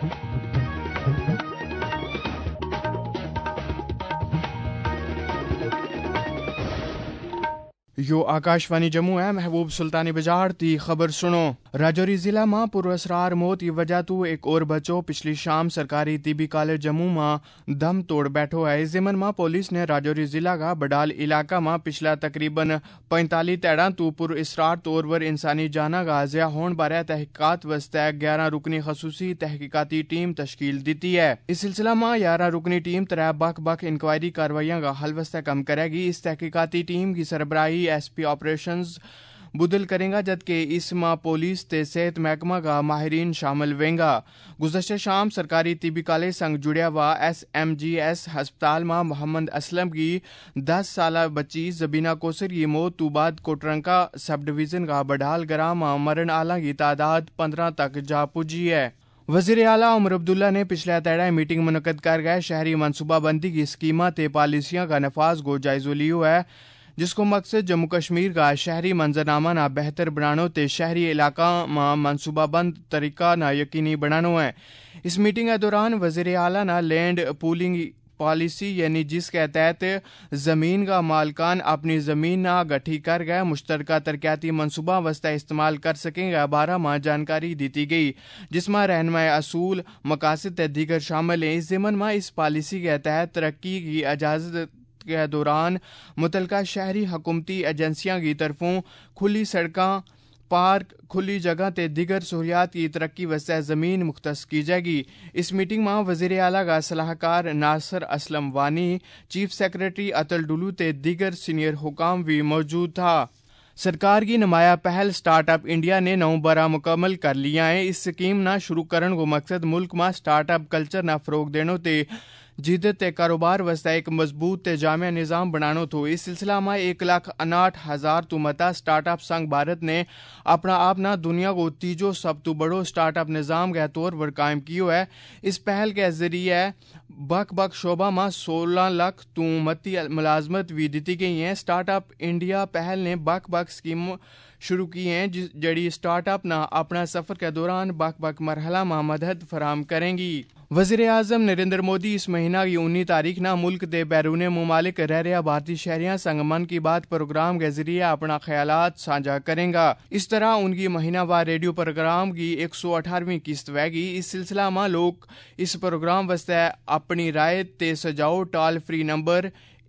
यो आकाशवाणी जम्मू है। महबूब सुल्तानी बजाड़ ती खबर सुनो। राजौरी जिला मां पुरअसरार मौत की वजह तो एक और बचो पिछली शाम सरकारी तिबी कॉलेज जम्मू मां दम तोड़ बैठो है। इस जिमन मां पुलिस ने राजौरी जिला का बडाल इलाका मां पिछला तकरीबन 45 तैड़ा तो पुरअसरार तौर पर इंसानी जाना का ज़िया होने बारे तहकीकात वस्ते 11 रुकनी खसूसी तहकीकाती टीम तश्कील दी है। इस सिलसिला मां 11 रुकनी टीम 3 बख इंक्वायरी कार्रवाइयां का हल वस्ते कम करेगी। इस तहकीकाती टीम की सरबराही SP ऑपरेशंस बुदल करेगा, जबकि इस माह पुलिस ते सेहत महकमा का माहिरीन शामिल होंगे। गुज़श्ता शाम सरकारी तिबी कॉलेज संग जुड़िया हुआ SMGS हस्पताल में मोहम्मद असलम की 10 साल बच्ची जबीना कोसर की मौत तो बाद कोटरंका सब डिवीजन का बडाल ग्राम में मरण आला की तादाद 15 तक जा पुजी है। वज़ीर आला उमर अब्दुल्ला ने पिछले तैड़ा मीटिंग मुनक़द कर गए शहरी मनसूबाबंदी की स्कीमा ते पॉलिसियां का नफाज को जायज़ो लियो है, जिसको मकसद जम्मू कश्मीर का शहरी मंजरनामा ना बेहतर बनानो ते शहरी इलाका में मनसूबाबंद तरीका ना यकीनी बनानो है। इस मीटिंग के दौरान वज़ीर आला ना लैंड पूलिंग पॉलिसी यानी जिसके तहत जमीन का मालकान अपनी जमीन ना गठी कर गए मुश्तरका तरक्याती मनसूबा वस्ता इस्तेमाल कर सकेंगे बारह माह जानकारी दी गई, जिसमें रहनुमाई असूल मकासद दीगर शामिल हैं। इस ज़िमन में इस पॉलिसी के तहत तरक्की की इजाजत के दौरान मुतलका शहरी हुकूमती एजेंसियां की तरफों खुली सड़कें, पार्क, खुली जगह ते दिगर सहूलियात की तरक्की वस्ते ज़मीन मुख्तस की जाएगी। इस मीटिंग में वज़ीर आला का सलाहकार नासिर असलम वानी, चीफ सेक्रेटरी अतुल डुलू ते दिगर सीनियर हुकाम भी मौजूद था। सरकार की नुमाया पहल स्टार्टअप इंडिया ने 9 बरा मुकम्मल कर लिया है। इस स्कीम ना शुरू करने को मकसद मुल्क में स्टार्टअप कल्चर ना फरोग देनो ते जिद्दत कारोबार वस्ता एक मजबूत ते जामिया निज़ाम बनानो थो। इस सिलसिला में 1,59,000 तो मता स्टार्टअप संघ भारत ने अपना आप ना दुनिया को तीजो सब तो बड़ो स्टार्टअप निज़ाम के तौर पर कायम कियो है। इस पहल के जरिए बख शोबा में 16 लाख तो मती मुलाजमत भी दी गई है। स्टार्टअप इंडिया पहल ने बख स्कीम शुरू की हैं जड़ी स्टार्टअप ना अपना सफर के दौरान बख मरहला में मदद फराम करेंगी। वज़ीर आज़म नरेंद्र मोदी इस महीना की 19 तारीख ना मुल्क दे बैरून मुमालिक रह रहा भारतीय शहरियां संग मन की बात प्रोग्राम के जरिए अपना ख्यालात साझा करेंगे। इस तरह उनकी महीनावार रेडियो प्रोग्राम की 118वीं किस्त वैगी। इस सिलसिला में लोग इस प्रोग्राम वस्ते अपनी राय ते सजाओ। टॉल फ्री नंबर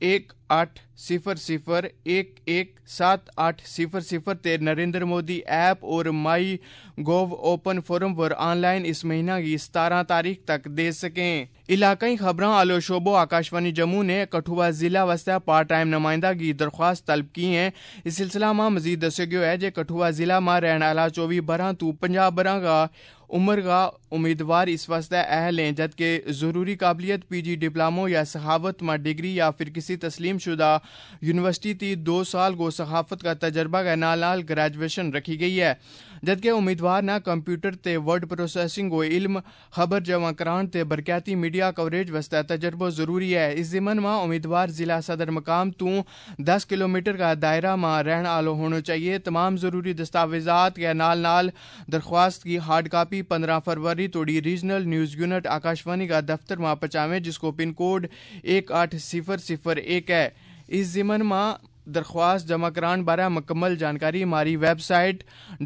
1800117800 ते नरेंद्र मोदी ऐप और माई गोव ओपन फोरम पर ऑनलाइन इस महीना की 17 तारीख तक दे सकें। इलाकाई खबरां आलो शोबो आकाशवाणी जम्मू ने कठुआ जिला वस्ता पार्ट टाइम नुमाइंदा की दरख्वास्त तलब की है। इस सिलसिला में मजीद दस्यो गयो है जे कठुआ जिला में रहने वाला 24 बरह तो 50 बरह का उम्र का उम्मीदवार इस वास्ते अहल हैं, जबकि जरूरी काबिलियत PG डिप्लोमो या सखावत में डिग्री या फिर किसी तस्लीम शुदा यूनिवर्सिटी ती 2 साल को सखाफत का तजर्बा के नाल ग्रेजुएशन रखी गई है। जबकि उम्मीदवार ना कंप्यूटर ते वर्ड प्रोसेसिंग को इल्म खबर जमा करान ते बरकयाती मीडिया कवरेज वस्ता तजर्बो जरूरी है। इस ज़िमन में उम्मीदवार जिला सदर मकाम तो 10 किलोमीटर का दायरा में रहने आलो होना चाहिए। तमाम जरूरी दस्तावेजात के नाल दरख्वास्त की हार्ड कापी 15 फरवरी तोड़ी रीजनल न्यूज यूनिट आकाशवाणी का दफ्तर में पहुंचावे, जिसको पिन कोड 18001 है। इस ज़िमन में दरख्वास्त जमा करान बारे मुकम्मल जानकारी हमारी वेबसाइट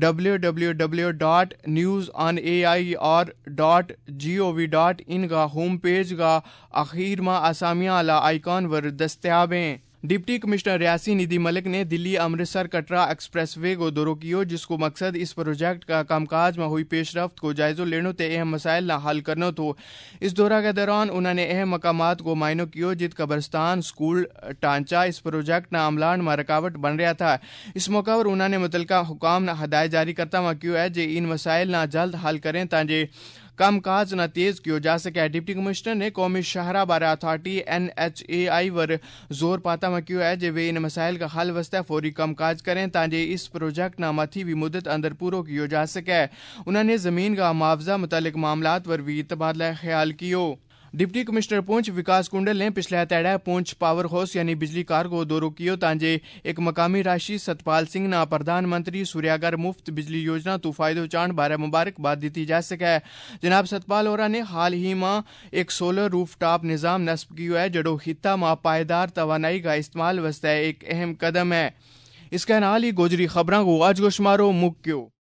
www.newsonair.gov.in का होम पेज का आखिर में आसामियां आला आइकॉन पर दस्तयाब हैं। डिप्टी कमिश्नर रियासी निधि मलिक ने दिल्ली अमृतसर कटरा एक्सप्रेसवे को दौरो कियो, जिसको मकसद इस प्रोजेक्ट का कामकाज में हुई पेशरफ्त को जायजो लेनो ते अहम मसाइल ना हल करनो तो। इस दौरा के दौरान उन्होंने अहम मकामात को मायनो कियो जित कब्रस्तान स्कूल ढांचा इस प्रोजेक्ट ना अमलान में रुकावट बन रहा था। इस मौका पर उन्होंने मुतलका हुकाम ना हदायत जारी करता हुआ कियो है जे इन मसाइल ना जल्द हल करें ताकि काम काज न तेज किया जा सके। डिप्टी कमिश्नर ने कौमी शहरा बारे अथॉरिटी NHAI पर जोर पाता हुआ किया है जे वे इन मसाइल का हल वस्ते फौरी काम काज करें ताकि इस प्रोजेक्ट ना मथी भी मुद्दत अंदर पूरा किया जा सके। उन्होंने जमीन का मुआवजा मुतालिक मामलात पर भी तबादला ख्याल कियो। ڈپٹی کمشنر پونچھ وکاس کنڈل نے پچھلے تیڑا پونچھ پاور ہاؤس یعنی بجلی کار کو دورو کیو تانجے ایک مقامی راشی ستپال سنگھ نا پردھان منتری سوریاگر مفت بجلی یوجنا تو فائدہ چاند بارے مبارکباد دیتی جا سکے. جناب ستپال اورا نے حال ہی ماں ایک سولر روف ٹاپ نظام نصب کیو ہے جڑو خطہ ماں پائیدار توانائی کا استعمال واسطے ایک اہم قدم ہے. اس کے نال ہی گوجری خبراں کو آج کو شمارو مک کیو.